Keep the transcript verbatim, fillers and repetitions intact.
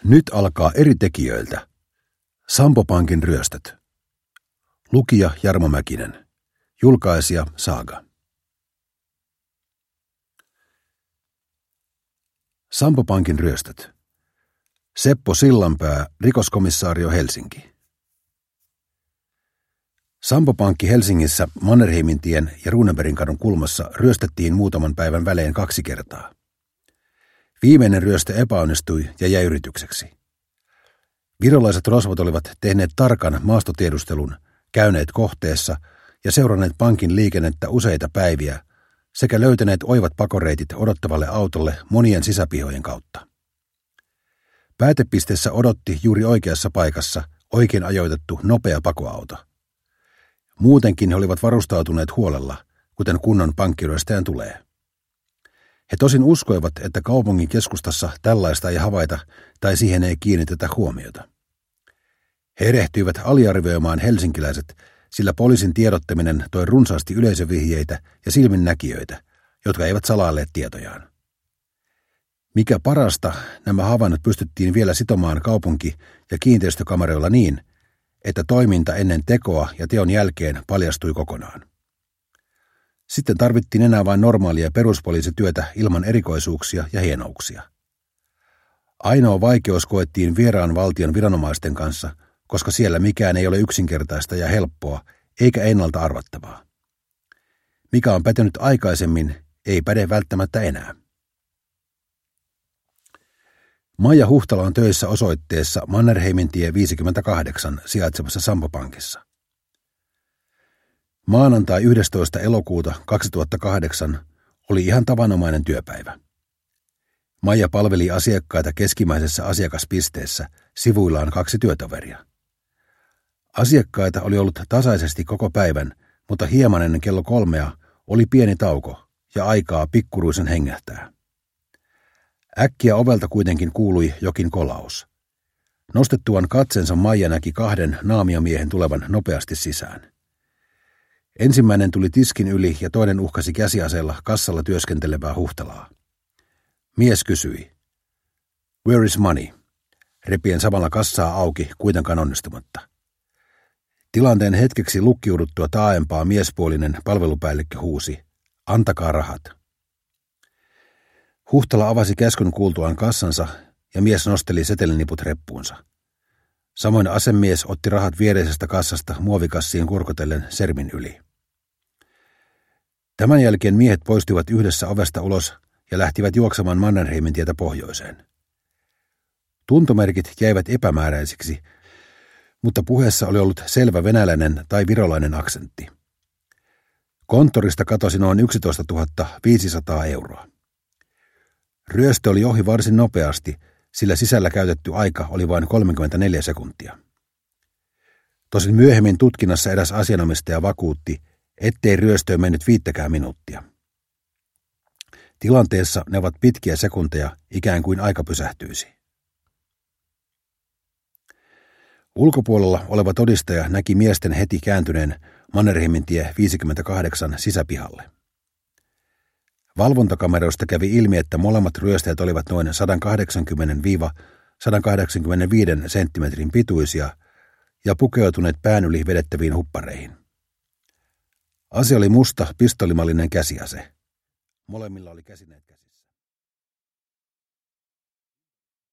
Nyt alkaa eri tekijöiltä. Sampo Pankin ryöstöt. Lukija Jarmo Mäkinen. Julkaisija Saaga. Sampo Pankin ryöstöt. Seppo Sillanpää, rikoskomissaario Helsinki. Sampo Pankki Helsingissä Mannerheimintien ja Runeberginkadun kulmassa ryöstettiin muutaman päivän välein kaksi kertaa. Viimeinen ryöstö epäonnistui ja jäi yritykseksi. Virolaiset rosvot olivat tehneet tarkan maastotiedustelun, käyneet kohteessa ja seuranneet pankin liikennettä useita päiviä sekä löytäneet oivat pakoreitit odottavalle autolle monien sisäpihojen kautta. Päätepisteessä odotti juuri oikeassa paikassa oikein ajoitettu nopea pakoauto. Muutenkin he olivat varustautuneet huolella, kuten kunnon pankkiryöstäjän tulee. He tosin uskoivat, että kaupungin keskustassa tällaista ei havaita tai siihen ei kiinnitetä huomiota. He erehtyivät aliarvioimaan helsinkiläiset, sillä poliisin tiedottaminen toi runsaasti yleisövihjeitä ja silminnäkijöitä, jotka eivät salailleet tietojaan. Mikä parasta, nämä havainnot pystyttiin vielä sitomaan kaupunki- ja kiinteistökameroilla niin, että toiminta ennen tekoa ja teon jälkeen paljastui kokonaan. Sitten tarvittiin enää vain normaalia peruspoliisityötä ilman erikoisuuksia ja hienouksia. Ainoa vaikeus koettiin vieraan valtion viranomaisten kanssa, koska siellä mikään ei ole yksinkertaista ja helppoa, eikä ennalta arvattavaa. Mikä on pätenyt aikaisemmin, ei päde välttämättä enää. Maija Huhtala on töissä osoitteessa Mannerheimintie viisikymmentäkahdeksan sijaitsevassa Sampo Pankissa. Maanantai yhdestoista elokuuta kaksituhattakahdeksan oli ihan tavanomainen työpäivä. Maija palveli asiakkaita keskimmäisessä asiakaspisteessä, sivuillaan kaksi työtoveria. Asiakkaita oli ollut tasaisesti koko päivän, mutta hieman ennen kello kolmea oli pieni tauko ja aikaa pikkuruisen hengähtää. Äkkiä ovelta kuitenkin kuului jokin kolaus. Nostettuaan katsensa Maija näki kahden naamiamiehen tulevan nopeasti sisään. Ensimmäinen tuli tiskin yli ja toinen uhkasi käsiaseella kassalla työskentelevää Huhtalaa. Mies kysyi, "Where is money?" repien samalla kassaa auki kuitenkaan onnistumatta. Tilanteen hetkeksi lukkiuduttua taaempaa miespuolinen palvelupäällikkö huusi, "Antakaa rahat." Huhtala avasi käskyn kuultuaan kassansa ja mies nosteli seteliniput reppuunsa. Samoin asemies otti rahat viereisestä kassasta muovikassiin kurkotellen sermin yli. Tämän jälkeen miehet poistuivat yhdessä ovesta ulos ja lähtivät juoksemaan Mannerheimintietä pohjoiseen. Tuntomerkit jäivät epämääräisiksi, mutta puheessa oli ollut selvä venäläinen tai virolainen aksentti. Konttorista katosi noin yksitoistatuhatta viisisataa euroa. Ryöstö oli ohi varsin nopeasti, sillä sisällä käytetty aika oli vain kolmekymmentäneljä sekuntia. Tosin myöhemmin tutkinnassa eräs asianomistaja vakuutti, ettei ryöstöön mennyt viittäkään minuuttia. Tilanteessa ne ovat pitkiä sekunteja, ikään kuin aika pysähtyisi. Ulkopuolella oleva todistaja näki miesten heti kääntyneen Mannerheimintie viisikymmentäkahdeksan sisäpihalle. Valvontakameroista kävi ilmi, että molemmat ryöstäjät olivat noin sata kahdeksankymmentä sata kahdeksankymmentäviisi senttimetrin pituisia ja pukeutuneet pään yli vedettäviin huppareihin. Ase oli musta pistolimallinen käsiase. Molemmilla oli käsineet käsissä.